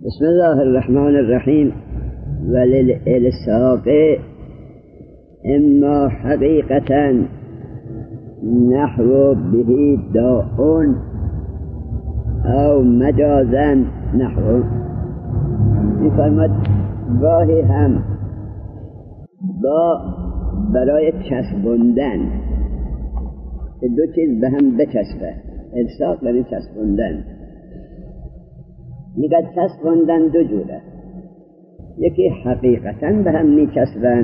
بسم الله الرحمن الرحیم. وللإلصاق اما حقیقتا نحو به داء او مجازا نحو. می‌فرماید گاهی هم با برای چسبوندن که دو چیز به هم بچسبه، الصاق یعنی چسبوندن. میگه چسبوندن دو جوره، یکی حقیقتا به هم میچسبن،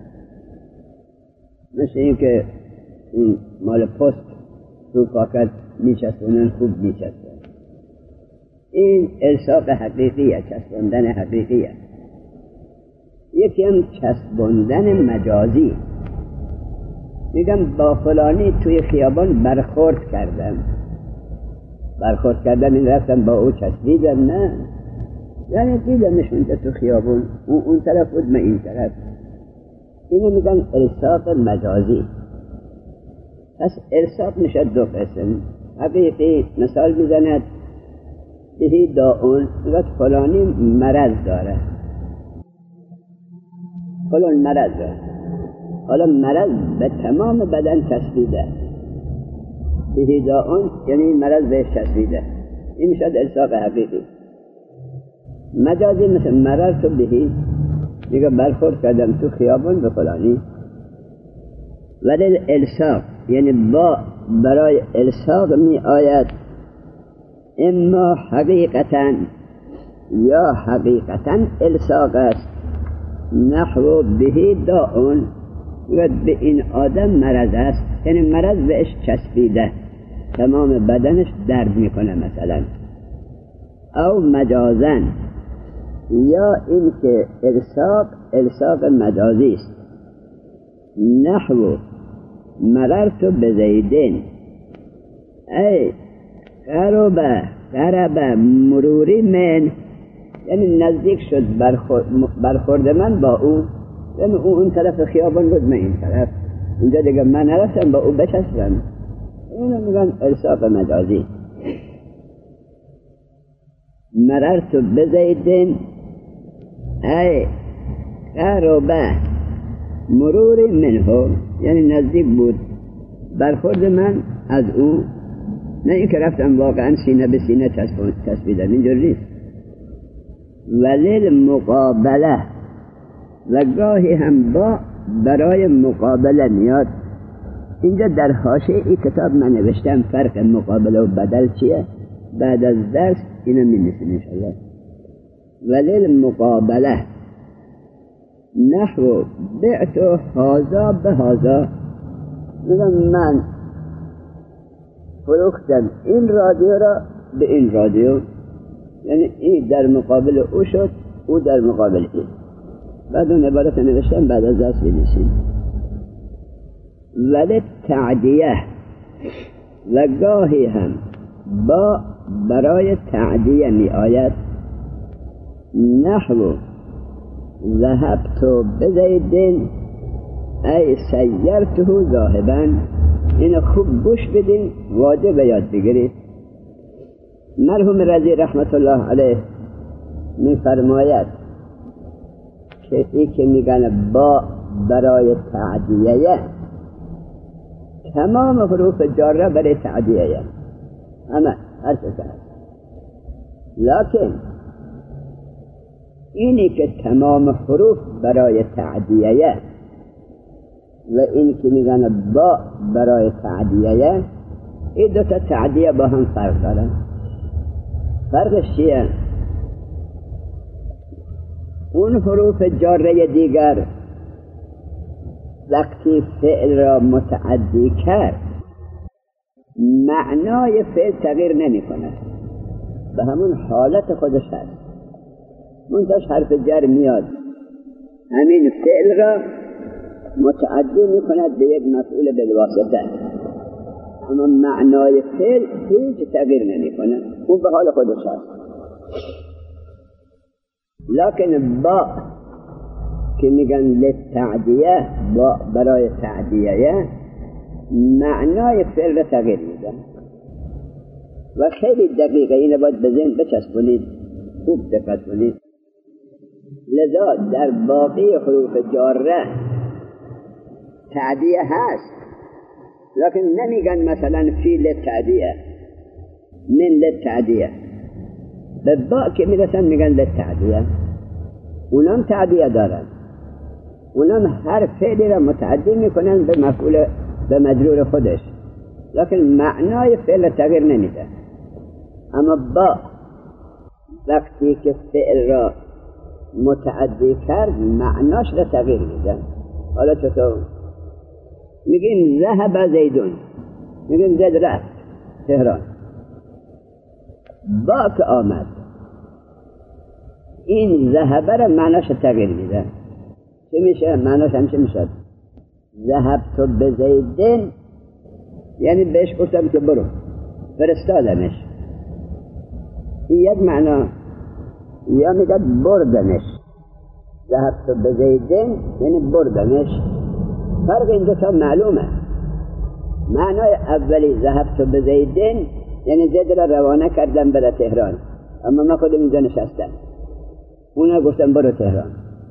مثل این که این مال پست رو پاکت میچسبونن، خوب میچسبن. این الصاق حقیقیه، چسبوندن حقیقیه. یکی هم چسبوندن مجازی. میگم با فلانی توی خیابان برخورد کردم این رفتم با او چسبیدم، نه، یعنی دیدمش اونجا تو خیابون، اون طرف بود من این طرف. اینو میگن الصاق مجازی. پس الصاق میشه دو قسم. حقیقی مثال میزند بهی داون، میگه فلانی مرض داره، فلان مرض داره، حالا مرض به تمام بدن چسبیده، بهی داون یعنی این مرض بهش چسبیده، این میشه الصاق حقیقی. مجازی مثل مرض تو بهی، میگه برخورد کردم تو خیابان به فلانی. ولی الصاق یعنی با برای الصاق می آید اما حقیقتا یا حقیقتا الصاق است، نحو بهی داون، به این آدم مرض است، یعنی مرض بهش چسبیده، تمام بدنش درد میکنه مثلا. او مجازن، یا این که الصاق مجازی است، نحو مررت بزیدین ای قرب مروری من، یعنی نزدیک شد برخورد من با او، یعنی اون طرف خیابان بود من این طرف، اینجا دیگه من نرفتم با او بچسبم. اینو میگن الصاق مجازی. مررت بزیدین ای قرب مروری منه، یعنی نزدیک بود برخورد من از او، نه این که رفتم واقعا سینه به سینه چسبیدم، اینجور نیست. ولی مقابله، و گاهی هم با برای مقابله میاد. اینجا در حاشیه این کتاب من نوشتم فرق مقابله و بدل چیه، بعد از درس اینو می‌نویسیم انشاءالله. ولی مقابله نحو بعت هذا به هذا، میگم من فروختم این رادیو را به این رادیو، یعنی این در مقابل او شد، او در مقابل این. بعد اون عبارت نوشتم بعد از درس بنویسیم. ولی تعدیه، و گاهی هم با برای تعدیه می آید، نحو ذهبت بزیدین ای سیرته ذاهبا. اینو خوب گوش بدین، واجب یاد بگیرید. مرحوم رضی رحمت الله علیه می فرماید که ای که میگن با برای تعدیه، تمام حروف جاره برای تعدیه، همه هر چه هست، لکن اینی که تمام حروف برای تعدیه و اینی که میگن با برای تعدیه، این دو تا تعدیه با هم فرق دارن. فرقش چیه؟ اون حروف جاره دیگر وقتی فعل را متعدی کرد، معنای فعل تغییر نمی کند، به همون حالت خودش هست. منتش حرف جر میاد، همین فعل را متعدی می کند به یک مفعول بالواسطه، اما معنای فعل هیچ تغییر نمی کند، اون به حال خودش هست. لکن با که میگن للتعدیه، با برای تعدیه، معنای فعل را تغییر میدن و خیلی دقیقه. اینو باید به ذهن بچسبونید. خوب دقت کنید. لذا در باقی حروف جاره تعدیه هست، لکن نمیگن مثلا فی للتعدیه، من للتعدیه. به با که میرسن میگن للتعدیه. اونم تعدیه دارن، اونم هر فعلی را متعدی میکنن به مفعول به مجرور خودش، لکن معنای فعل تغییر نمیده. اما با وقتی که فعل را متعدی کرد معناش را تغییر میده. حالا چطور؟ میگیم ذهب زیدون، میگیم زید رفت تهران. با که آمد این ذهب را معناش تغییر میده. چه میشه؟ معناش همچه میشد ذهبت بزیدن، یعنی بهش گفتم که برو، فرستادمش. این یک معنا. یا میگه بردمش، ذهبت بزیدن یعنی بردمش. فرق این دو تا معلومه. معنای اولی ذهبت بزیدن یعنی زید را روانه کردم بره تهران، اما من خودم اینجا نشستم، اونا گفتم برو تهران.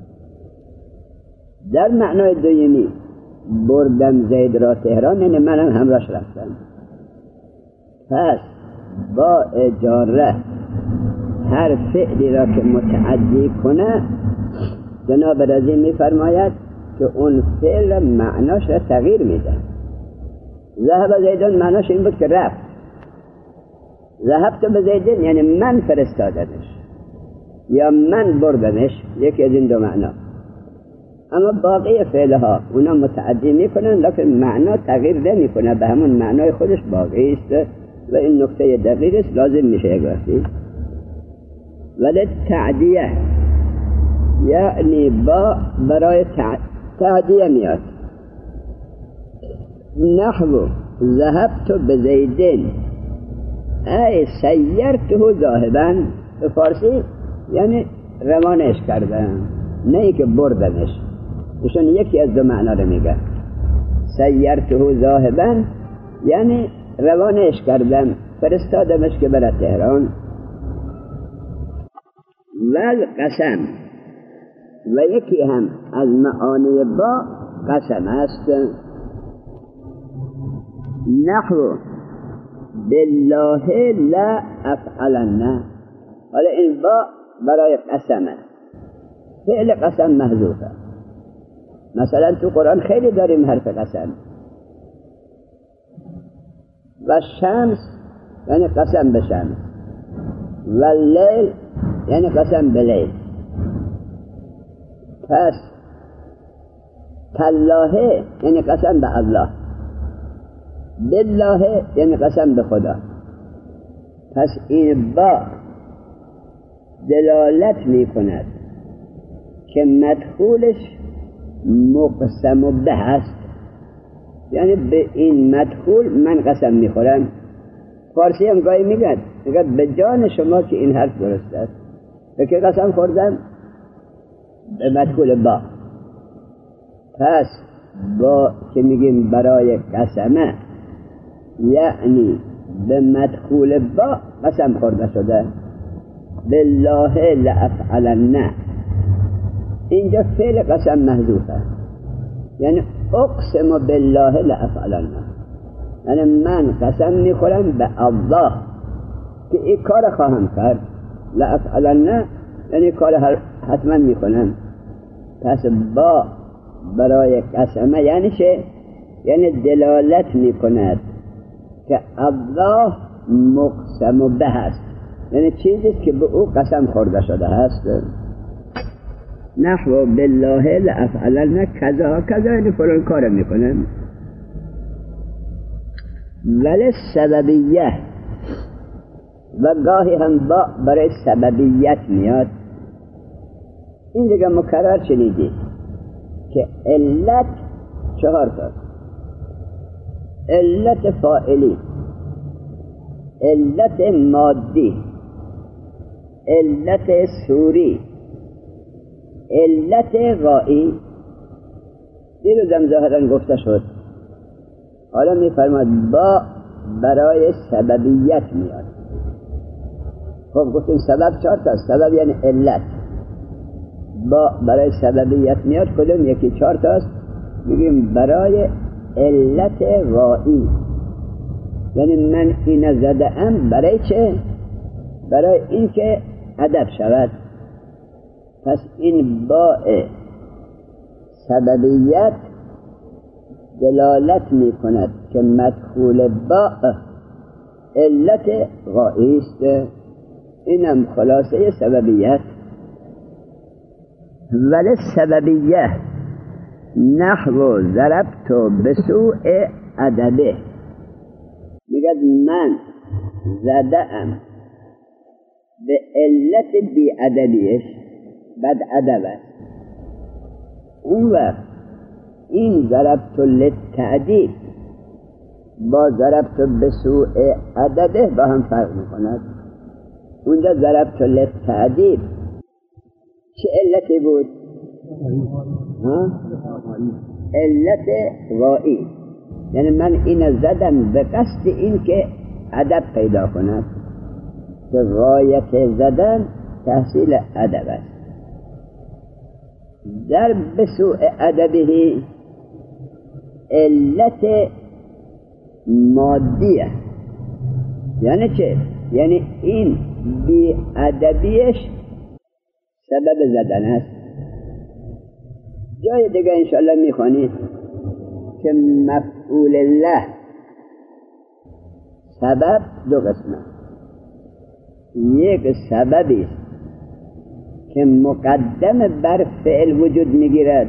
در معنای دویمی بردم زید را تهران یعنی منم همراهش رفتم. پس با اجاره هر فعلی را که متعدی کنه جناب رضی میفرماید که اون فعل معناش را تغییر میده. ذهب زیدون معناش این بود که رفت، ذهبت به زیدون یعنی من فرستادمش یا من بردمش، یکی از این دو معنا. اما باقی فعلها اونا متعدی میکنن لکن معنا تغییر نمیکنه، به همون معنای خودش باقی است و این نکته دقیق است، لازم میشه یک وقتی. ولی تعدیه یعنی با برای تعدیه میاد. نحو ذهبت بزیدن ای سیرته ذاهبا، به فارسی یعنی روانش کردم، نه ای که بردمش. ایشون یکی از دو معنا رو میگه. سیرته ذاهبا یعنی روانش کردم، فرستادمش که بره تهران. والقسم و یکی هم از معانی با قسم است. نحو بالله لا افعلن. حالا این با برای قسمه، فعل قسم محذوفه. مثلا تو قرآن خیلی داریم حرف قسم. و شمس یعنی قسم به شمس، و لیل یعنی قسم به لیل. پس تالله یعنی قسم به الله، بالله یعنی قسم به خدا. پس این با دلالت می کند که مدخولش مقسم به است، یعنی به این مدخول من قسم می خورم. فارسی هم گاهی میگد به جان شما که این حرف درست است، به که قسم خوردم؟ به مدخول با. پس با که میگیم برای قسمه یعنی به مدخول با قسم خورده شده. بالله لافعلن، اینجا فعل قسم محذوفه، یعنی اقسم بالله لافعلن، یعنی من قسم میخورم به الله که این کار خواهم کرد. لافعلن یعنی کار حتما میکنم. پس با برای قسمه یعنی چه؟ یعنی دلالت میکند که الله مقسم به است، یعنی چیزی که به او قسم خورده شده است. نحو بالله لافعلن کذا کذا یعنی فلان کار میکنم. ولی سببیه و گاهی هم با برای سببیت میاد. این دیگه مکرر شنیدید که علت 4 تا: علت فاعلی، علت مادی، علت سوری، علت غایی. دیروزم ظاهرا گفته شد. حالا میفرماد با برای سببیت میاد. خب گفتیم سبب 4 تا. سبب یعنی علت. برای سببیت میاد کدوم یکی 4 تاست. میگیم برای علت غایی، یعنی من این زدم برای چه؟ برای این که ادب شود. پس این باء سببیت دلالت می کند که مدخول باء علت غایی است. اینم خلاصه سببیت. ولی سببیه نحو ضربت بسوء ادبه، میگه من زدم به علت بی ادبیش، بد ادب است. اون وقت این ضربت للتعدیب با ضربت بسوء ادبه با هم فرق میکند. اونجا ضربت للتعدیب چه علتی بود؟ علت غایی، یعنی من این زدم به قصد این که ادب پیدا کند، که غایت زدن تحصیل ادب است. در بسوء ادبه علت مادیه، یعنی چه؟ یعنی این بی ادبیش سبب زدن است. جای دیگه انشاءالله میخوانید که مفعول الله سبب 2 قسمه. یک سببی است که مقدم بر فعل وجود میگیرد،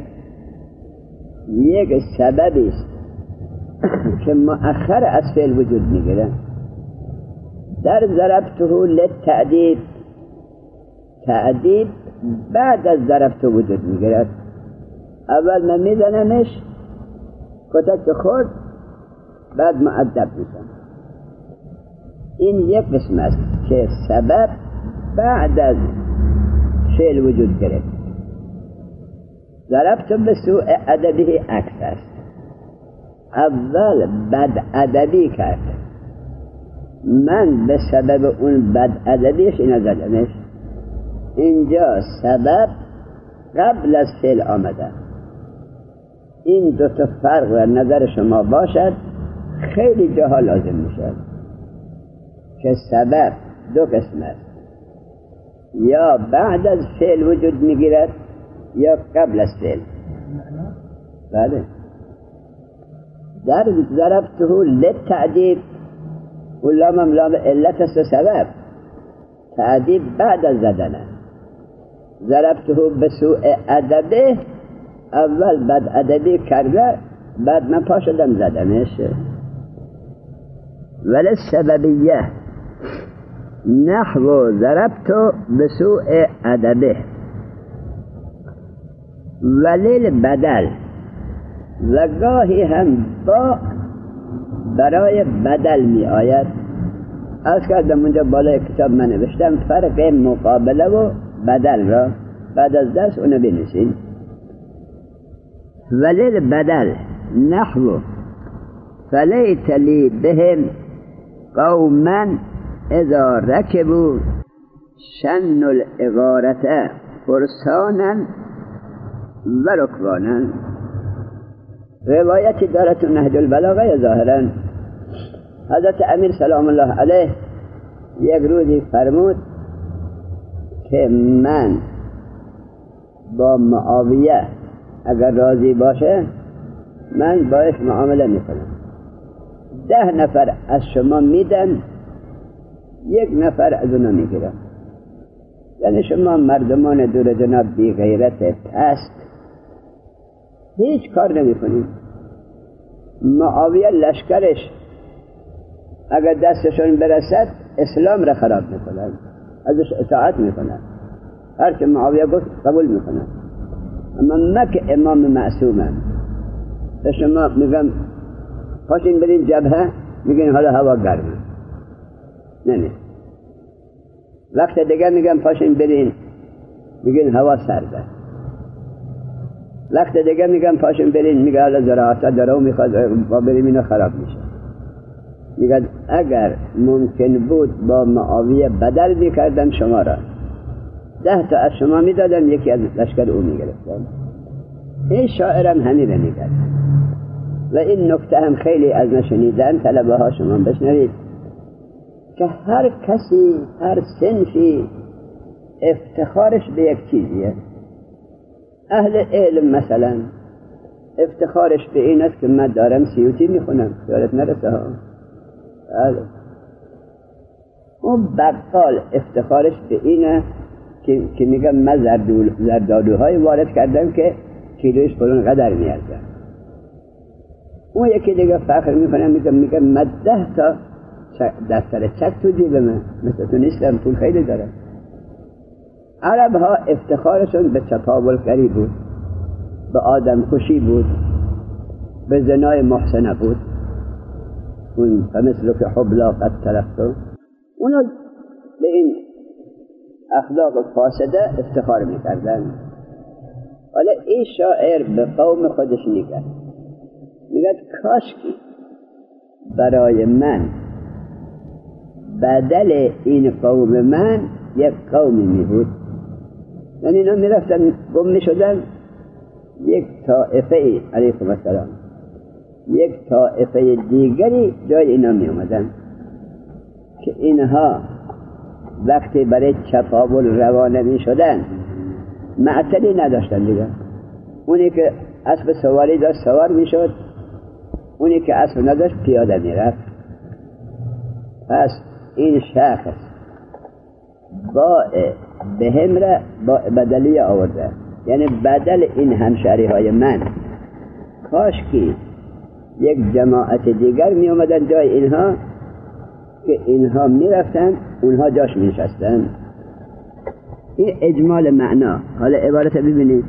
یک سببی است که مؤخر از فعل وجود میگیرد. در ضربته للتعدیب، تعدیب بعد از ضربته وجود میگیرد. اول من میزنمش کتک خورد، بعد مؤدب میشم. این یک قسم است که سبب بعد از فعل وجود گرفت. ضربت بسوء ادبه عکس است. اول بد ادبی کرد، من به سبب اون بد ادبیش اینا زدمش. اینجا سبب قبل از فعل آمده. این 2 تا فرق در نظر شما باشد، خیلی جاها لازم میشد که سبب 2 قسم است، یا بعد از فعل وجود میگیرد یا قبل از فعل. بله. در ضربته للتعدیب و لام لام علت است سبب، تعدیب بعد از زدن. ضربته بسوء ادبه اول بد ادبی کرده، بعد من پا شدم زدمش. ولی سببیه نحو ضربت بسوء ادبه ولی بدل، و گاهی هم با برای بدل می آید. از کردم اونجا بالای کتاب من نوشتم فرق مقابله و بدل را، بعد از درس اونو بنویسین. ولی بدل نحو فلیت لی بهم قوما اذا رکبوا شن الاغارة فرسانا و رکبانا. روایتی دارد تو نهج البلاغه ظاهرا. حضرت امیر سلام الله علیه یک روزی فرمود که من با معاویه اگر راضی باشه من باش معامله میکنم. 10 نفر از شما میدن، 1 نفر از اونا میگیرم. یعنی شما مردمان دور جناب بی غیرت پست هیچ کار نمی کنید. معاویه لشکرش اگر دستشون برسد اسلام را خراب میکنن، ازش اطاعت میکنن، هر که معاویه گفت قبول میکنن. اما من که امام معصومم به شما میگم پاشین برین جبهه، میگین حالا هوا گرمه، نه وقت دیگه میگم پاشین برین، میگین هوا سرده. وقت دیگه میگم پاشین برین، میگه حالا زراعت داره و میخواد با بریم اینا خراب میشه. میگه اگر ممکن بود با معاویه بدل میکردم شما را، 10 تا از شما میدادم، یکی از لشکر او میگرفتم. این شاعرم همین رو میگه و این نکته هم خیلی از نشنیدن طلبه ها شما بشنوید که هر کسی، هر صنفی افتخارش به یک چیزیه. اهل علم مثلا افتخارش به این است که من دارم سیوطی میخونم، یادت نرسه ها. اون بقال افتخارش به اینه که میگم من زردالوهای وارد کردم که کیلوش فلان قدر میارزه. اون یکی دیگه فخر میکنه میگم من 10 تا دفتر چک تو جیب من، مثل تو نیستم، پول خیلی دارم. عرب ها افتخارشون به چپاولگری بود، به آدم کشی بود، به زنای محسنه بود. اون فمثل که حبلا قد ترفتو، اونا به این اخلاق فاسده افتخار میکردن. حالا این شاعر به قوم خودش میگه کاش که برای من بدل این قوم من یک قومی می بود. یعنی اینا می رفتن گم می شدن، یک طائفه ای علیکم السلام، یک طائفه دیگری جای اینا می اومدن که اینها وقتی برای چپاول روانه می شدن معطلی نداشتن دیگه. اونی که اسب سواری داشت سوار می شد، اونی که اسب نداشت پیاده می رفت. پس این شخص با بهم را با بدلی آورده، یعنی بدل این همشهری های من کاش که یک جماعت دیگر می اومدن جای اینها که اینها می رفتن اونها جاش می نشستن. این اجمال معنا. حالا عبارت ببینید،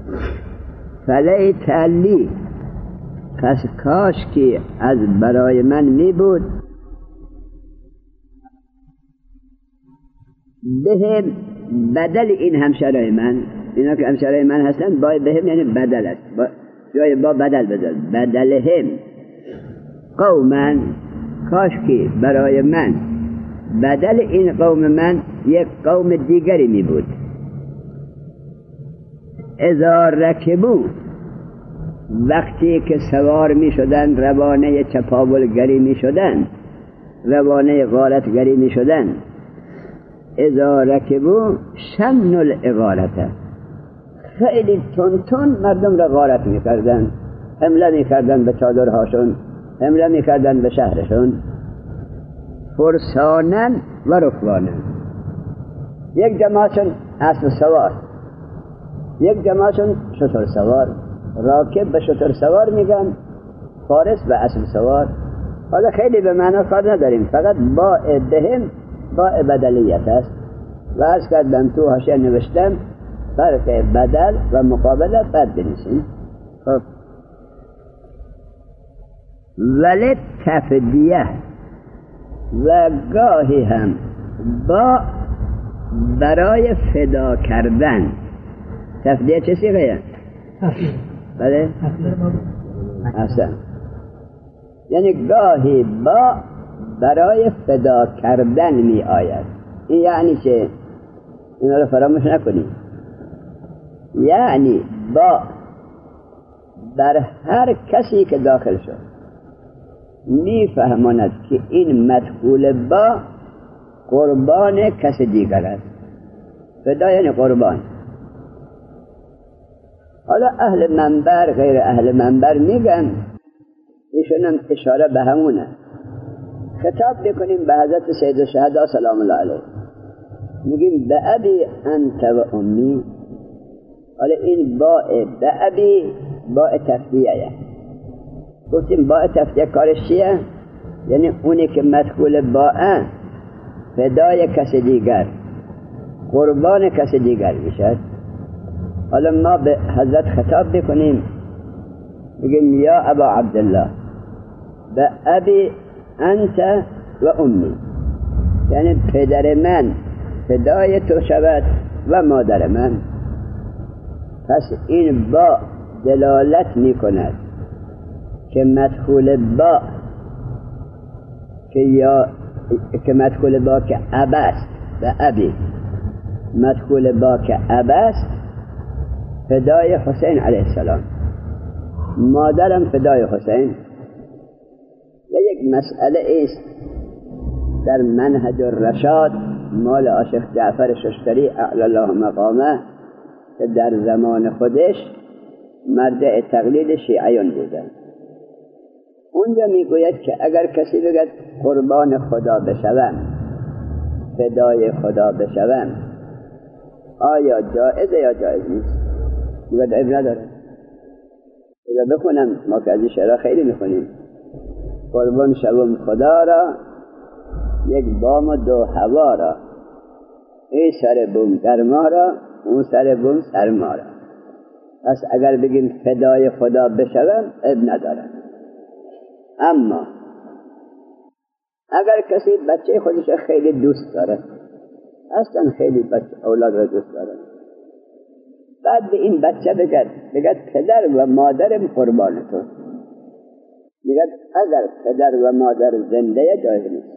فلیت لی، پس کاش که از برای من می بود بهم بدل این همشهرهای من، اینا که همشهرهای من هستن با بهم یعنی بدل است، جای با بدل بدل، بدلهم قوما، کاش که برای من بدل این قوم من یک قوم دیگری می بود. اذا رکبو، وقتی که سوار می شدن، روانه چپاولگری می شدن، روانه غارتگری می شدن. اذا رکبو شن الاغارته، خیلی تون مردم را غارت می کردن، حمله می کردن به چادرهاشون، حمله می کردن به شهرشون. فرسانن و رکبانن، یک جماعتشون اسب سوار، یک جماعتشون شتر سوار. راکب به شتر سوار میگن، فارس به اسب سوار. حالا خیلی به معنا کار نداریم، فقط با بهم با بدلیت است. و عرض کردم تو حاشیه نوشتم فرق بدل و مقابله بد بنویسیم. خب ولی تفدیه، و گاهی هم با برای فدا کردن. تفدیه چه سیغه؟ بله؟ احسن. یعنی گاهی با برای فدا کردن می آید. این یعنی چه؟ اینا رو فراموش نکنید. یعنی با بر هر کسی که داخل شد می فهماند که این مدخول با قربان کس دیگر است. فدا یعنی قربان. حالا اهل منبر غیر اهل منبر میگن، ایشون هم اشاره به همونه. خطاب بکنیم به حضرت سید الشهدا سلام الله علیه، میگیم به ابی انت و امی. حالا این با به ابی با تفدیه، گفتیم با تفدیه کارش چیه؟ یعنی اونی که مدخول با فدای کس دیگر، قربان کس دیگر میشد. حالا ما به حضرت خطاب بکنیم، بگیم یا ابا عبدالله به ابی انت و امی، یعنی پدر من فدای تو شود و مادر من. پس این با دلالت می کند که مدخول با که مدخول با که ابست و ابی، مدخول با که ابست فدای حسین علیه السلام، مادرم فدای حسین. و یک مسئله است در منهج الرشاد مال عاشق جعفر ششتری اعلی الله مقامه که در زمان خودش مرجع تقلید شیعیان بودن. اونجا میگوید که اگر کسی بگد قربان خدا بشوم، فدای خدا بشوم، آیا جائزه یا جائز نیست؟ میگوید عیب نداره. اگر بخونم، ما که از این شعرها خیلی میخونیم، قربان شوم خدا را، یک بام و دو هوا را، ای سر بوم گرما را، اون سر بوم سرما را. پس اگر بگیم فدای خدا بشوم عیب نداره. اما اگر کسی بچه خودش خیلی دوست داره، اصلا خیلی بچه اولاد را دوست داره، بعد به این بچه بگد پدر و مادرم قربان تو، میگد اگر پدر و مادر زنده جایز نیست،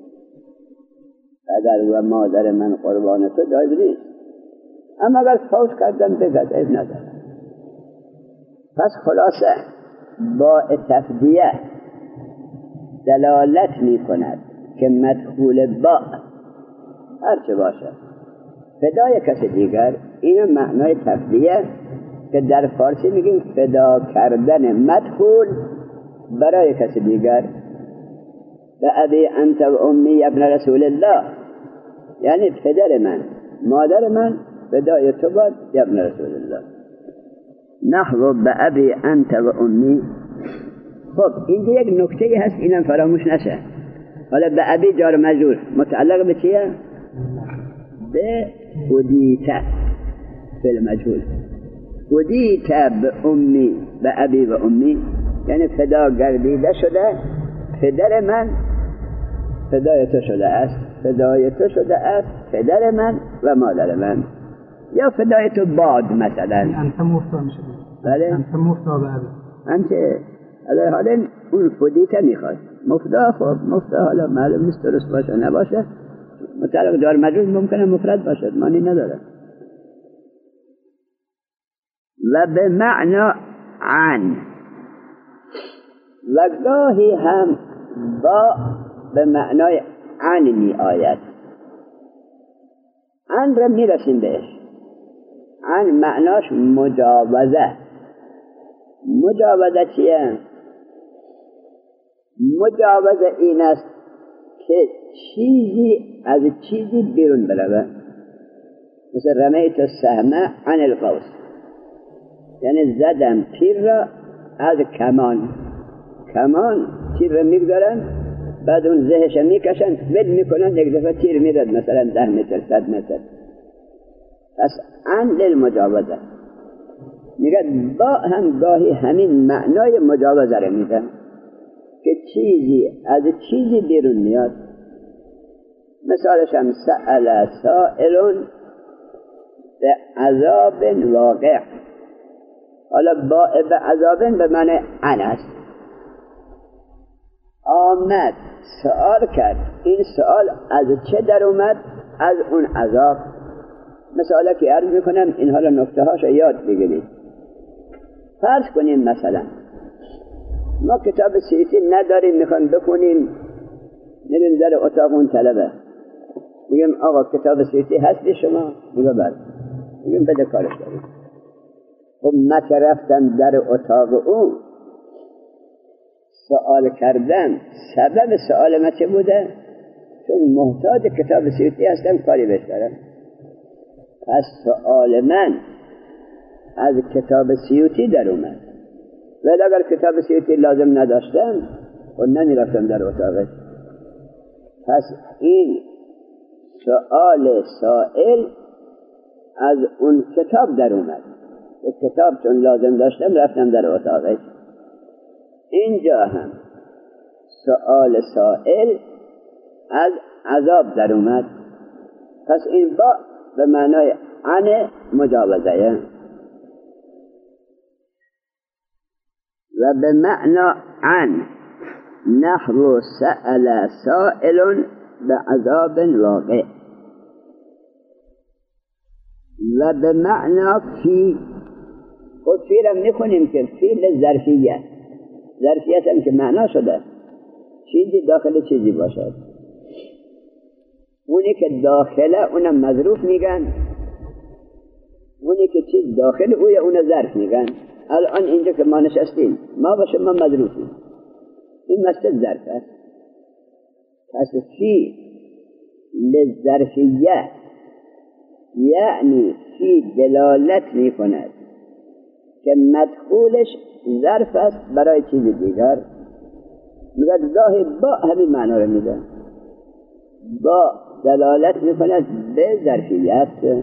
پدر و مادر من قربان تو جایز نیست. اما اگر فوت کردم بگد عیب نداره. پس خلاصه با تفدیه دلالت می کند که مدخول با هرچه باشه فدای کسی دیگر، این معنای تفدیه که در فارسی میگیم فدا کردن مدخول برای کسی دیگر. و ابی انت و امی ابن رسول الله، یعنی پدر من مادر من فدای تو باد ابن رسول الله. نحو به ابی انت و امی. خب اینجا یک نکته هست، اینم فراموش نشه. حالا به ابی جار مجرور متعلق به چیه؟ به هدیت فعل مجهول. هدیت به امی، به ابی و امی، یعنی فدا گردیده شده پدر من فدای تو شده است، فدای تو شده است پدر من و مادر من، یا فدای تو باد مثلا. انت مفتا میشه. بله انت مفتا به ابی. انت حالا اون فدیت میخواد مفتا. خب مفتا حالا معلوم نیست درست باشه نباشه، متعلق جار مجرور ممکنه مفرد باشد، معنی نداره. و به معنا عن، و گاهی هم با به معنای عن می آید. عن را می رسیم بهش. عن معناش مجاوزه. مجاوزه چیه؟ مجاوزه این است که چیزی از چیزی بیرون بروه. مثل رمیت السهم عن القوس، یعنی زدم تیر را از کمان. کمان تیر را میگذارن، بعد اون زهش میکشن ول میکنن، یک دفعه تیر میرد مثلا 10 متر 100 متر. پس عن للمجاوزه. میگه با هم گاهی همین معنای مجاوزه را میده که چیزی از چیزی بیرون میاد. مثالش هم سأل سائل به عذاب واقع. حالا با به عذاب به معنی عن است. آمد سؤال کرد، این سؤال از چه در اومد؟ از اون عذاب. مثالا که عرض میکنم اینها را نکته هاش یاد بگیرید. فرض کنیم مثلا ما کتاب سیوطی نداریم، میخوایم بخونیم، میریم در اتاق اون طلبه، میگم آقا کتاب سیوطی هستی شما؟ میگه بله. میگم بده کارش داریم. خب من که رفتم در اتاق اون سوال کردم، سبب سوال من چه بوده؟ چون محتاج کتاب سیوطی هستم، کاری بهش دارم. پس سوال من از کتاب سیوطی در اومد. ولی اگر کتاب سیوطی لازم نداشتم و نمیرفتم در اتاقش. پس این سوال سائل از اون کتاب در اومد. کتاب چون لازم داشتم رفتم در اتاقش. اینجا هم سؤال سائل از عذاب در اومد. پس این با به معنای عن مجاوزه. و به معنا عن نحو سأل سائل بعذاب واقع. و به معنا فی، خود فی را میکنیم که فی لظرفیه، ظرفیت هم که معنا شده چیزی داخل چیزی باشد. اونی که داخله اونم مظروف میگن، اونی که چیز داخل اوی اون ظرف میگن. الان اینجا که ما نشستیم ما با شما مظروفیم، این مسجد ظرف است. پس فی للظرفیه یعنی فی دلالت میکند که مدخولش ظرف است برای چیز دیگر. میگه گاهی با همین معنا رو میده، با دلالت میکند به ظرفیت.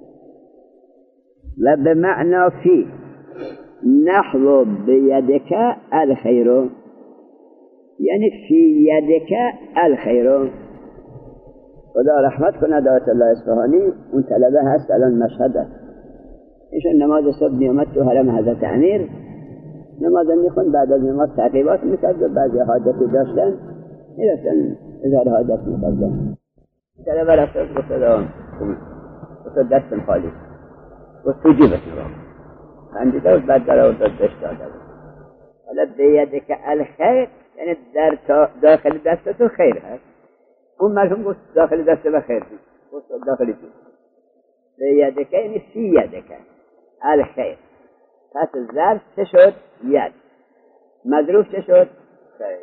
و به معنا فی نحو بیدک الخیر، یعنی فی یدک الخیر. خدا رحمت کنه آیت الله اصفهانی، اون طلبه هست الان مشهده، ایشون نماز صبح میامد تو حرم حضرت امیر نماز میخوند، بعد از نماز تعقیبات میکرد و بعضی حاجتی داشتن میرفتن اظهار حاجت میکردن. طلبه رفت گفت دستم خالی، گفت تو جیبت نگاه خندیده و بعد در آورد بهش داده بود. حالا بیدک الخیر یعنی در داخل دست تو خیر هست. اون مرحوم گفت داخل دست و خیر بود، گفت داخل تو بیدک یعنی فی یدک الخیر. پس ظرف چه شد؟ ید. مظروف چه شد؟ خیر.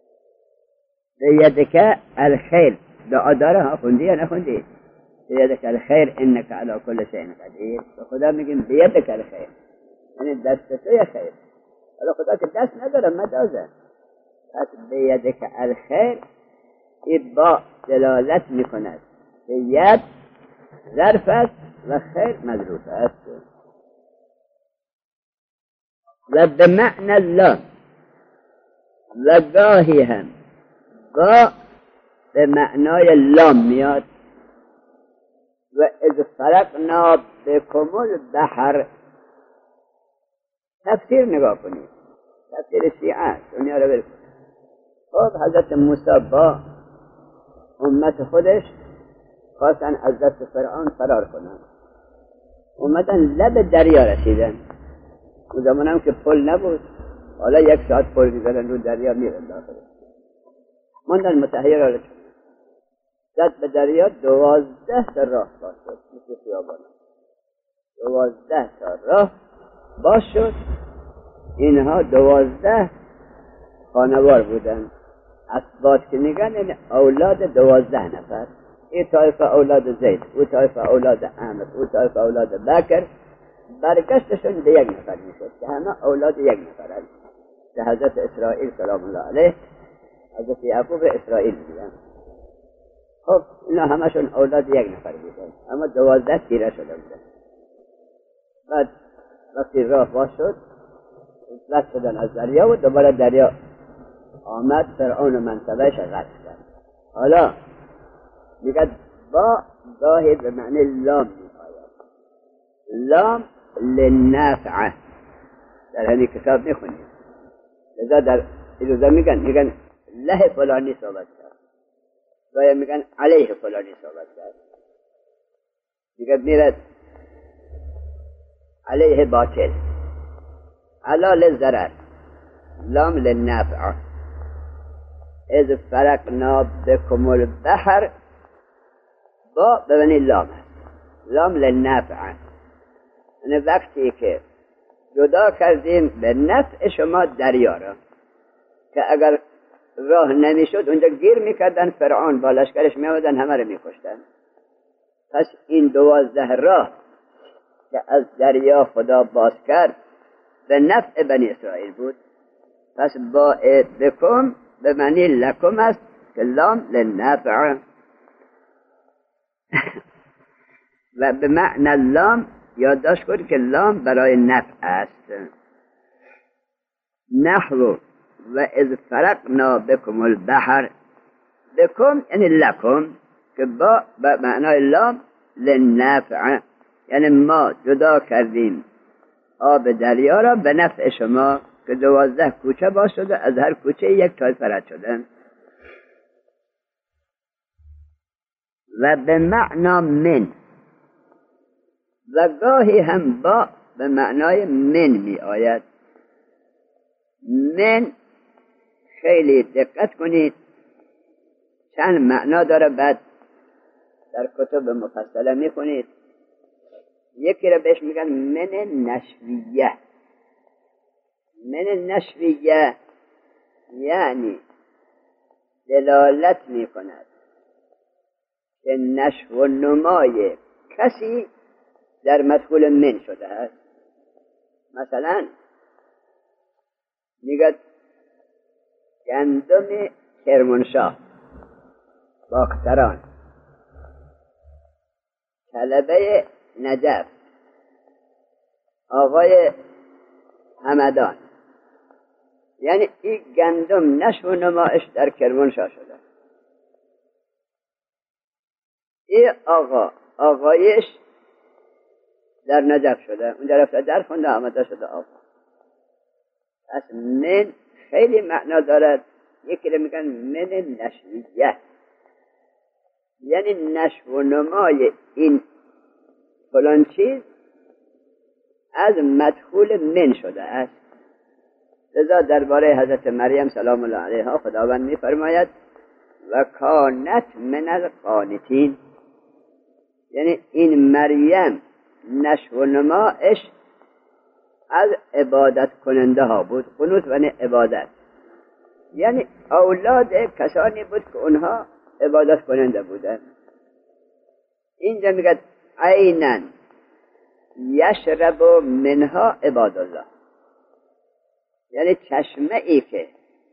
بیدک الخیر دعا داره ها، خوندی یا نخوندی؟ بیدک الخیر انک علی کل شیء قدیر. به خدا میگیم بیدک الخیر یعنی دست توی خیر. حالا خدا که دست نداره مجازه. پس بیدک الخیر این با دلالت میکند که ید ظرف است و خیر مظروف است. و به معنی الله، و گاهی هم با به معنای لام میاد. و اذ فرقنا بکم البحر، تفسیر نگاه کنید، تفسیر شیعه دنیا رو برکنید. خب حضرت موسی با امت خودش خواستن از دست فرعون فرار کنن، اومدن لب دریا رسیدن. اون زمان هم که پل نبود، حالا 1 ساعت پل میزنن رو دریا میرن داخل. ماندن متحیر رو زد به دریا، 12 تا راه باز شد، مثل خیابان 12 تا راه باز شد. اینها 12 خانوار بودن. اسباط که میگن یعنی اولاد 12 نفر. این طایفه اولاد زید، او طایفه اولاد عمرو، او طایفه اولاد بکر. برگشتشون به 1 نفر میشد که همه اولاد 1 نفر هست، که حضرت اسرائیل سلام الله علیه، حضرت یعقوب اسرائیل میگن. خب اینا همشون اولاد 1 نفر بودن، اما 12 تیره شده بودن. بعد وقتی راه باز شد رد شدن از دریا و دوباره دریا آمد، فرعون و منطقهش غرق کرد. حالا میگه با گاهی به معنی لام میآید، لام للنافعه. در همین کتاب میخونید، لذا در ایروزا میگن له فلانی صحبت کرد و یا میگن علیه فلانی صحبت کرد. میگه میرد علیه باطل، علا للضرر، لام للنافعه. اذ فرقنا بکم البحر، با ببینی لام، لام للنافعه، یعنی وقتی که جدا کردیم به نفع شما دریا را، که اگر راه نمیشد اونجا گیر میکردن، فرعون با لشکرش میامدن همه رو میکشتن. پس این 12 راه که از دریا خدا باز کرد به نفع بنی اسرائیل بود. پس با بکم به معنی لکم است که لام للنفع. و به معنی لام یادداشت کنید که لام برای نفع است. نحو و اذ فرقنا بکم البحر، بکم یعنی لکم، که با معنای لام للنفع، یعنی ما جدا کردیم آب دریا را به نفع شما. که 12 کوچه باز شده، از هر کوچه یک طایفه رد شدن. و به معنا من، و گاهی هم با به معنای من می آید. من خیلی دقت کنید، چند معنا داره، بعد در کتب مفصله می کنید. یکی را بهش میگن من نشویه. من نشویه یعنی دلالت می کند که نشو و نمای کسی در مدخول من شده است. مثلا میگه گندم کرمانشاه، باختران، طلبه نجف، آقای همدان، یعنی این گندم نشو و نمایش در کرمانشاه شده. این آقایش در نجف شده، اونجا رفته در خونده آمده شده آقا. پس من خیلی معنا دارد. یکی رو میگن من نشویه، یعنی نشو و نمای این فلان چیز از مدخول من شده است. لذا درباره حضرت مریم سلام الله علیها خداوند میفرماید و کانت من القانتین، یعنی این مریم نشو و نمایش از عبادت کننده ها بود. قنوت و عبادت یعنی اولاد کسانی بود که اونها عبادت کننده بودن. اینجا میگه عیناً یشرب منها عباد الله، یعنی چشمه ای که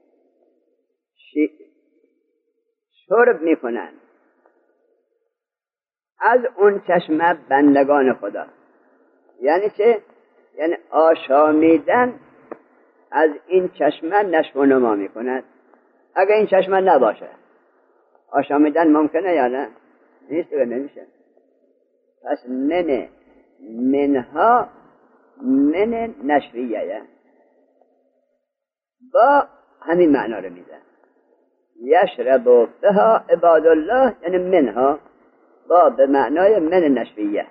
شرب میکنن از اون چشمه بندگان خدا. یعنی چه؟ یعنی آشامیدن از این چشمه نشو و نما میکند. اگر این چشمه نباشه آشامیدن ممکنه یا نه؟ نیست و نمیشه. پس منها من نشویه با همین معنا رو میده. یشرب بها عباد الله، یعنی منها با به معنای من نشویه.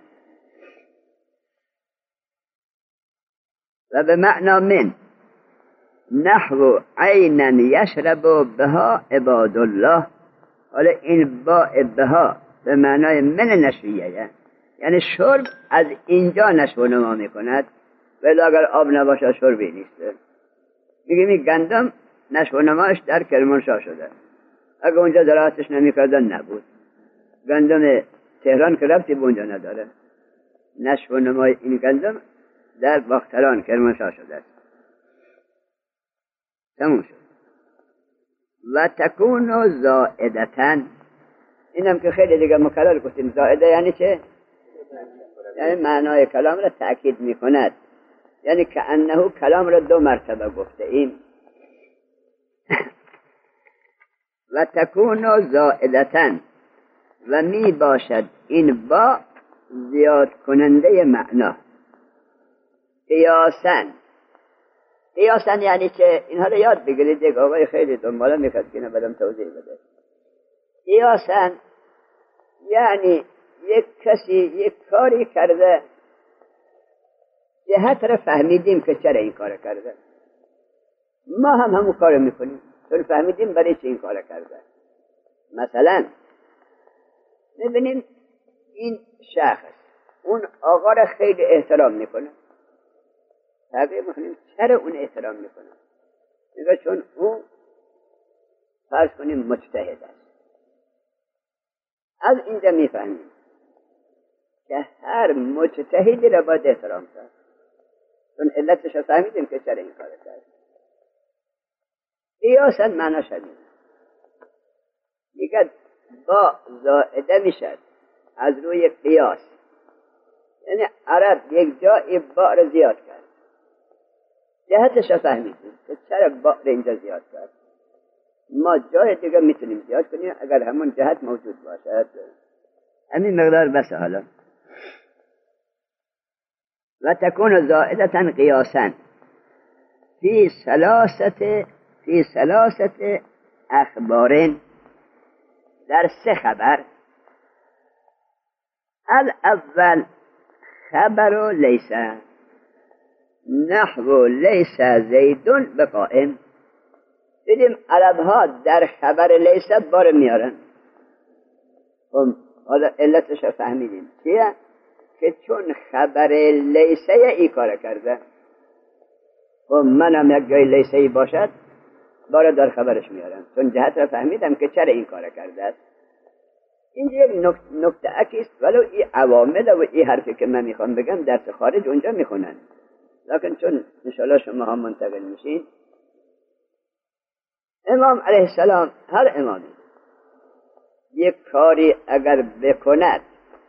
و به معنا من نحو عینا یشرب بها عباد الله. حالا این با بها به معنای من نشویه، یعنی شرب از اینجا نشو و نما میکند. ولی اگر آب نباشه شربی نیست. میگیم این گندم نشو و نمایش در کرمانشاه شده. اگر اونجا زراعتش نمیکردن نبود. گندم تهران که ربطی به اونجا نداره. نشو و نمای این گندم در باختران کرمانشاه شده است. تموم شد. و تکون زائدتن، اینم که خیلی دیگه مکرر گفتیم. زائده یعنی چه؟ یعنی معنای کلام را تأکید میکند، یعنی که انه کلام را 2 مرتبه گفته ایم. و تکون زائدتن، و می باشد این با زیاد کننده معنا. قیاسن یعنی که اینها رو یاد بگیرید. یک آقای خیلی دنباله میکرد که اینو بدم توضیح بده. قیاسن یعنی یک کسی یک کاری کرده، جهت را فهمیدیم که چرا این کار کرده، ما هم همون کار میکنیم چون فهمیدیم برای چه این کار کرده. مثلا ببینیم این شخص اون آقا را خیلی احترام میکنه. تقریبا میکنیم چرا اون احترام میکنه؟ میگه چون اون فرض کنیم مجتهد است. از اینجا میفهمیم که هر مجتهدی را باید احترام کرد، چون علتش را فهمیدیم که چرا این کار کرد. قیاسا معنی شدید میگه با زائده میشد از روی قیاس، یعنی عرب یک جایی با را زیاد کرد، جهتش را فهمیدیم که چرا با را اینجا زیاد کرد. ما جای دیگه میتونیم زیاد کنیم اگر همون جهت موجود باشد. همین مقدار بس. حالا و تکون زائدتا قیاسا فی ثلاثه اخبار، در 3 خبر. الاول خبر لیس، نحو لیس زید بقائم. دیدیم عرب ها در خبر لیس بار میارن. حالا علتش فهمیدیم چیه؟ که چون خبر لیسه ای کار کرده، منم یک جای لیسه ای باشد بار در خبرش میارم، چون جهت را فهمیدم که چرا این کار کرده است. این یک نکته اکیست، ولو این عوامل و این حرفی که من میخوام بگم درس خارج اونجا میخونن، لکن چون انشاءالله شما هم منتقل میشین. امام علیه السلام، هر امامی یک کاری اگر بکند،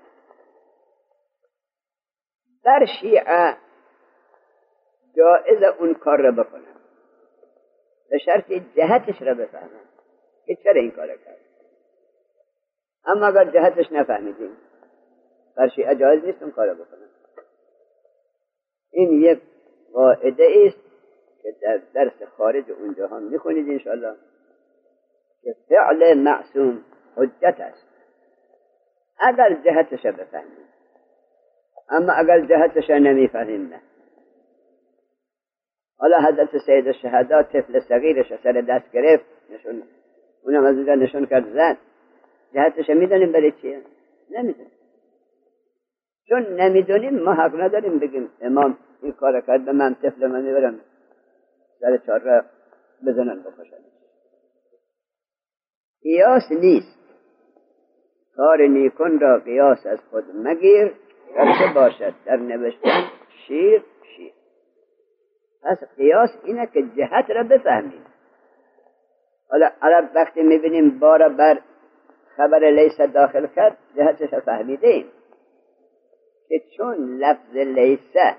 در شیعه جائز اون کار را بکنن به شرط جهتش را بفهمن که چرا این کار کرد. اما اگر جهتش نفهمیدیم، در شیعه جائز نیست اون کار را بکنن. این یک قاعده است که در درس خارج اونجا هم میخونید انشاءالله، که فعل معصوم حجت است اگر جهتش را بفهمید. اما اگر جهتش را نمیفهمیم نه. حالا حضرت سید الشهدا طفل صغیرش سر دست گرفت، اونم از اونجا نشون کرد زد، جهتش میدونیم برای چیه؟ نمیدونیم. چون نمیدونیم ما حق نداریم بگیم امام این کار کرد به من طفل من میبرم سر چهار بزنن بکشن. قیاس نیست. کار نیکون را قیاس از خود مگیر، گرچه باشد در نوشتن شیر. پس قیاس اینه که جهت را بفهمیم. حالا عرب وقتی میبینیم بارا بر خبر لیس داخل کرد، جهتش را فهمیدیم که چون لفظ لیسه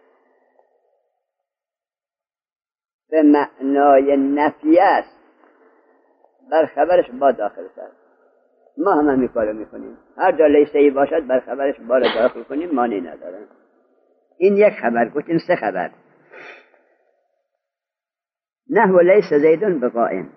به معنای نفی است، بر خبرش با داخل کرد. ما هم همین کارو میکنیم، هر جا لیسه ای باشد بر خبرش با داخل کنیم، مانی ندارن. این یک خبر. گفتیم 3 خبر. نحو لیس زید بقائم.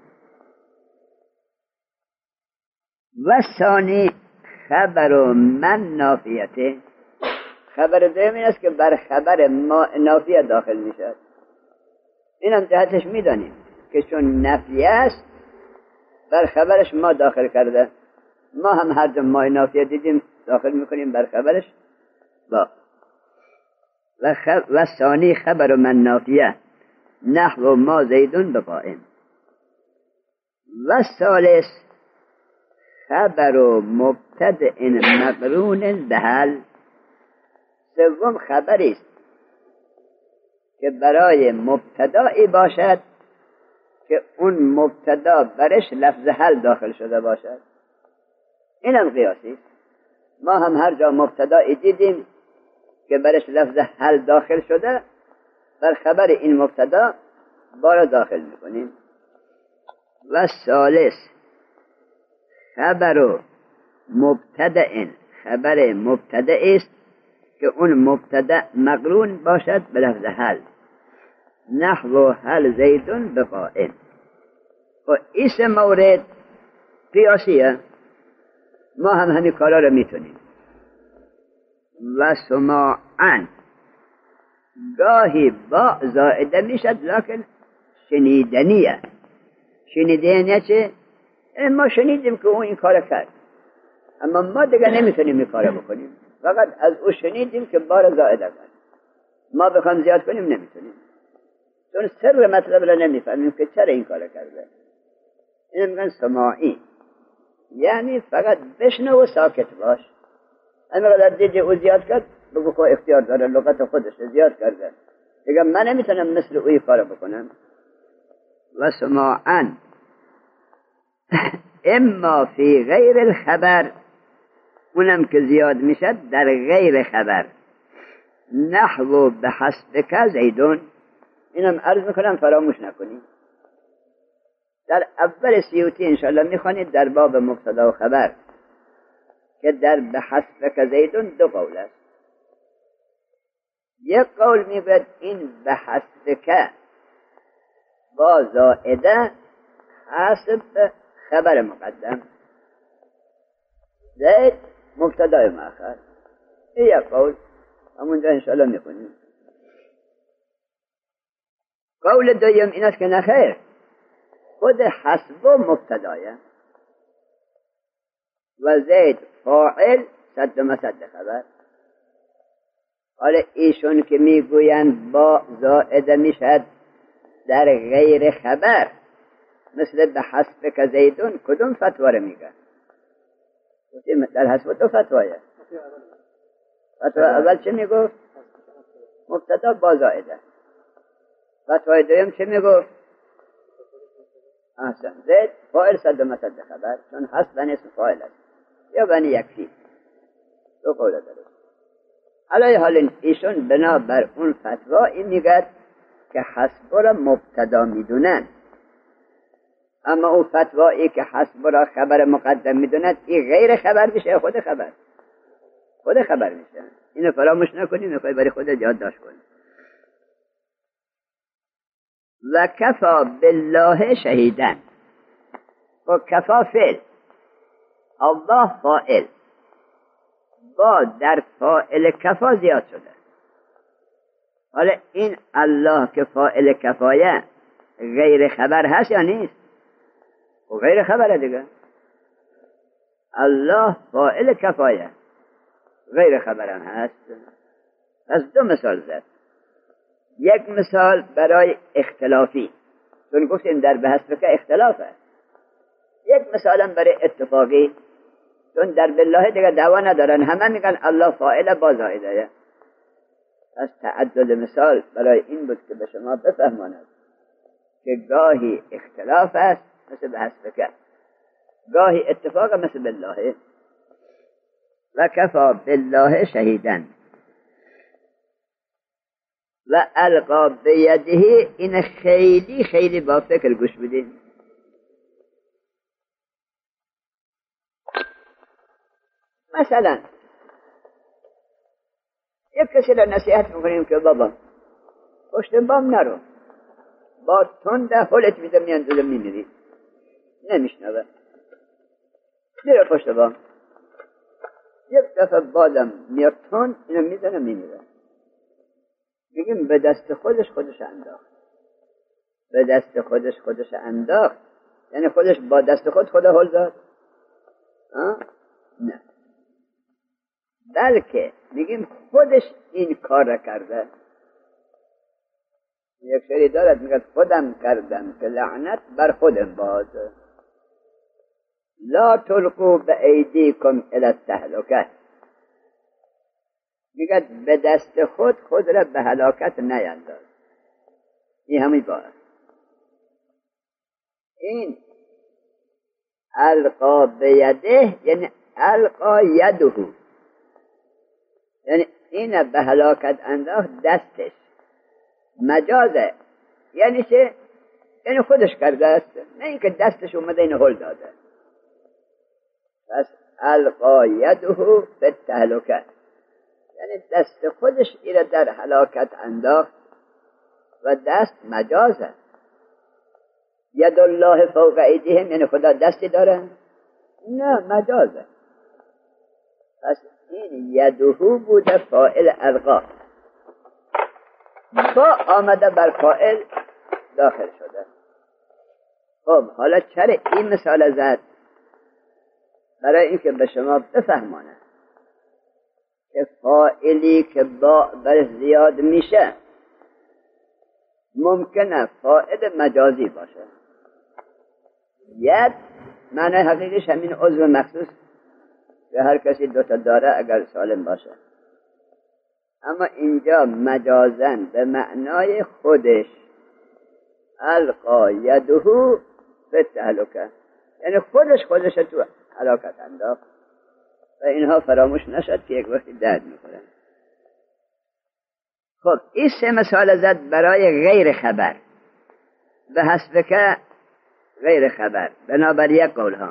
و ثانی خبر من نافیته. خبر دوم این است که بر خبر ما نافیه داخل میشد. اینم جهتش میدانیم که چون نفی است بر خبرش ما داخل کرده. ما هم هر جا ما نافیه دیدیم داخل میکنیم بر خبرش با. و ثانی خبر من نافیه نحو ما زیدون بقائم. و ثالث خبر مبتدأ مقرون بهل. سوم خبری است که برای مبتدایی باشد که اون مبتدا برش لفظ هل داخل شده باشد. اینم قیاسی است. ما هم هر جا مبتدایی دیدیم که برش لفظ هل داخل شده، بر خبر این مبتدا بار داخل میکنیم. و ثالث خبر مبتدأ. خبر مبتدأ است که اون مبتدا مقرون باشد به لفظ هل، نحو هل زیدون بقائم. و این مورد قیاسیه، ما هم همین کارا رو میتونیم. و سماعن گاهی با زائده میشد لکن شنیدنیه. شنیدنیه چه؟ ما شنیدیم که اون این کار کرد، اما ما دیگه نمیتونیم این کار بکنیم، فقط از او شنیدیم که بار زائده کرد. ما بخوام زیاد کنیم نمیتونیم، چون سر مطلب را نمیفهمیم که چرا این کار کرده. این میگن سماعی، یعنی فقط بشنو و ساکت باش. اما قدر دیدی او زیاد کرد بگو که اختیار داره، لغت خودش زیاد کرده دیگه من نمیتونم مثل اوی کار بکنم. و سماعن اما فی غیر الخبر، اونم که زیاد میشد در غیر خبر. نحو بحسبک زیدون. اینم عرض میکنم فراموش نکنید. در اول سیوطی انشاءالله میخوانید در باب مبتدا و خبر که در بحسبک زیدون 2 قول است. یک قول میگوید این بحسبک با زائده حسب خبر مقدم. زید مبتدای مؤخر. این یک قول همونجا انشاءالله میکنیم. قول دویم این است که نخیر، خود حسب مبتدایه و زید فاعل صد و مسد خبر. حالا ایشون که میگویند با زائده میشد در غیر خبر، مثل به حسب که زیدون، کدوم فتوا رو میگن؟ در حسب دو فتوایه. فتوا اول چه میگفت؟ مبتدا با زائده. فتوای دویم چه میگفت؟ احسن، زید فاعل صد و مسد خبر، چون حسب و اسم فاعل است، یا بنی یکفی. دو قول داره. علی حال ایشون بنابر اون فتوا این میگد که حسب را مبتدا میدونن، اما اون فتوایی که حسب را خبر مقدم میدونن این غیر خبر میشه، خود خبر میشه. اینو فراموش نکنید، میخوای برای خودت یادداشت کنی. و کفا بالله شهیدن، و کفا فعل، الله فاعل، با در فاعل کفا زیاد شده. حالا این الله که فاعل کفایه غیر خبر هست یا نیست؟ و غیر خبره دیگه. الله فاعل کفایه غیر خبرم هست. پس دو مثال زد. یک مثال برای اختلافی، چون گفتیم در بحث که اختلاف است. یک مثالم برای اتفاقی، چون در بالله دیگه دعوا ندارن، همه میگن الله فاعل با زائده. پس تعدد مثال برای این بود که به شما بفهماند که گاهی اختلاف است مثل بحث که، گاهی اتفاق مثل بالله. و کفا بالله شهیدن و القا بیده، این خیلی خیلی با فکر گوش بدین. مثلا یک کسی را نصیحت میکنیم که بابا پشت بام نرو، با تنده حلت میده میاندازه میمیری، نمیشنوه، میره پشت بام. یک دفعه بادم میاد تند، اینو میزنه میمیره. میگیم به دست خودش انداخت. به دست خودش انداخت یعنی خودش با دست خدا هل داد؟ نه، بلکه میگیم خودش این کار را کرده. یک شعری دارد میگه خودم کردم که لعنت بر خودم باد، لا تلقوا بایدیکم الی التهلکه. میگه به دست خود را به هلاکت نینداز. این همین بار. این القا بیده یعنی القا یده، یعنی این به هلاکت انداخت دستش. مجازه یعنی چه؟ یعنی خودش کرده است، نه اینکه دستش اومده این هل داده. پس القا یده فی التهلکه، یعنی دست خودش ایره در هلاکت انداخت و دست مجازه. ید الله فوق ایدیهم یعنی خدا دستی داره؟ نه، مجازه. پس این یده بوده فاعل القا، با آمده بر فاعل داخل شده. خب حالا چرا این مثال زد؟ برای اینکه به شما بفهمانه که فاعلی که با بر زیاد میشه ممکنه فاعل مجازی باشه. ید معنی حقیقیش همین عضو مخصوص که هر کسی دوتا داره اگر سالم باشه، اما اینجا مجازن به معنای خودش القا یده فی التهلکه، یعنی خودش تو هلاکت انداخت. و اینها فراموش نشد که یک وقتی درد میکنن. خب این سه مثال زد برای غیر خبر، به حسب که غیر خبر بنابر یک قول ها.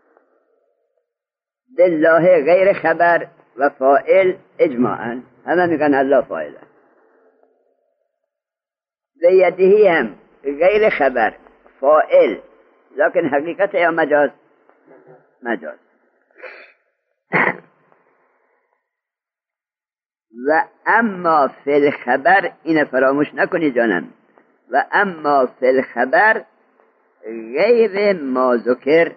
بالله غیر خبر و فاعل اجماعا همه میگن الله فاعله. بیدهی هم غیر خبر فاعل، لكن حقیقت یا مجاز؟ مجاز. و اما فی الخبر، این فراموش نکنی جانم، و اما فی الخبر غیر ما ذکر،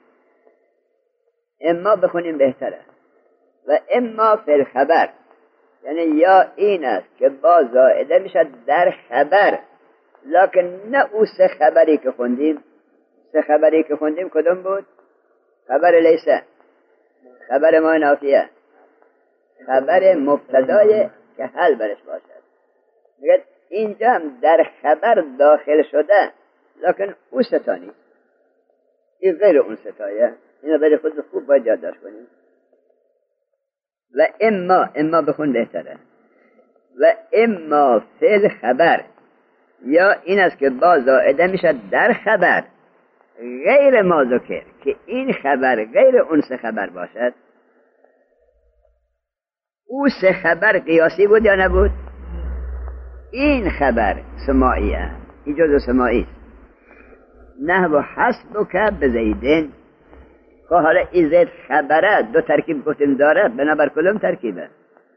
اما بخونیم بهتره، و اما فی الخبر یعنی یا این است که با زائده میشد در خبر، لکن نه او سه خبری که خوندیم. سه خبری که خوندیم کدوم بود؟ خبر لیسه، خبر ما نافیه، خبر مبتدای که حل برش باشد. میگه اینجا هم در خبر داخل شده، لکن او ستا نیست، این غیر اون ستایه. اینو برای خود خوب باید یادداشت کنیم. و اما بخون بهتره، و اما فی خبر، یا این است که با زائده میشه در خبر غیر ما ذکر، که این خبر غیر اون سه خبر باشد. او سه خبر قیاسی بود یا نبود؟ این خبر سماعیه، این جزء سماعی است. نحو حسبک بزیدین، که حالا این زید خبره دو ترکیب گفتیم داره، بنابر کدوم ترکیبه؟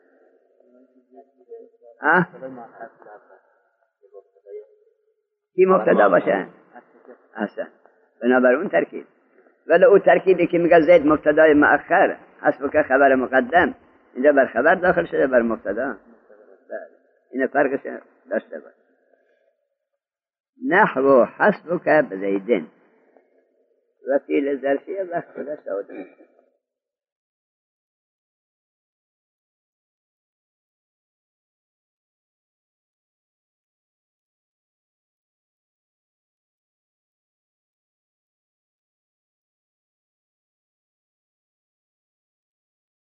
کی مبتدا باشه؟ اصلا بنابر اون ترکیب. ولی اون ترکیبی که میگه زید مبتدای مؤخر، حسبک خبر مقدم، اینجا بر خبر داخل شده بر مبتدا. این فرقش داشته باش. نحو حسبک بزیدین، وکیل ظرفیه وقت داشته